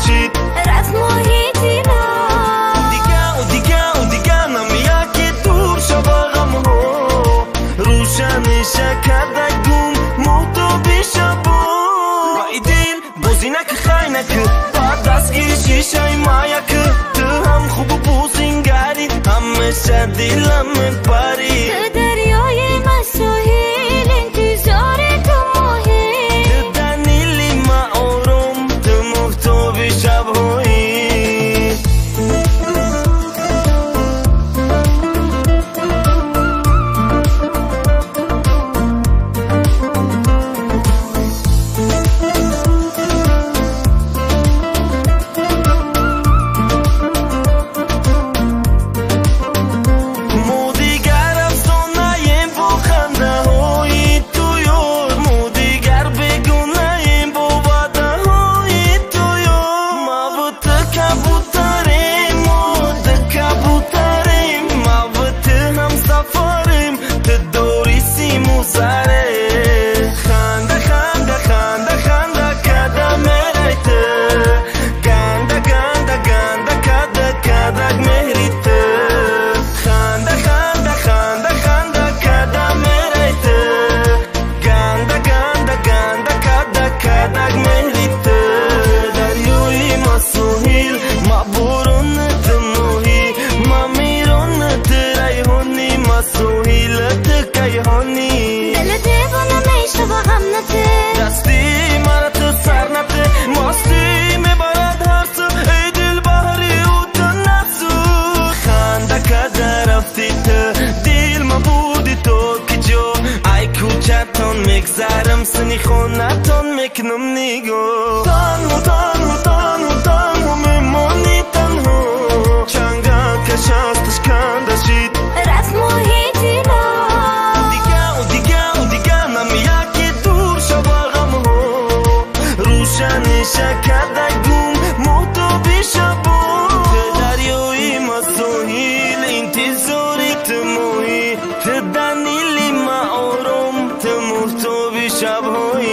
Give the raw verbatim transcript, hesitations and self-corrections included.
کشید رفت محیطینا دیگه و دیگه و دیگه نمیاد که دور شبا غم ها روشنی شکردک گوم محتو بیشا بود رای دیل بوزینک خینک با دستگیر شیشه مایک تو هم خوب و بوزینگری همیشه دیلم پری تو دریای مساحیل انتظار تو ماهی تو دنیلی ما آروم تو محتو شبهایی دستی مرا تو سر نته ماستی میبرد هر سو ای دل بحری و تو نفسو خنده که رفتی تو دیل ما بودی تو که جو ای کوچتون میگذرم سنی خونتون میکنم نیگو تنها تنها تنها تنها میمانی تنها چنگه کش هستش کنده شید رفت محیطینا دیگه و دیگه و دیگه نمیاد که دور شبا غم ها روشنی شکردک گوم محتو بیشا بود تو دریای مساحیل انتظاری تو ماهی تو دنیلی ما آروم تو محتو بیشا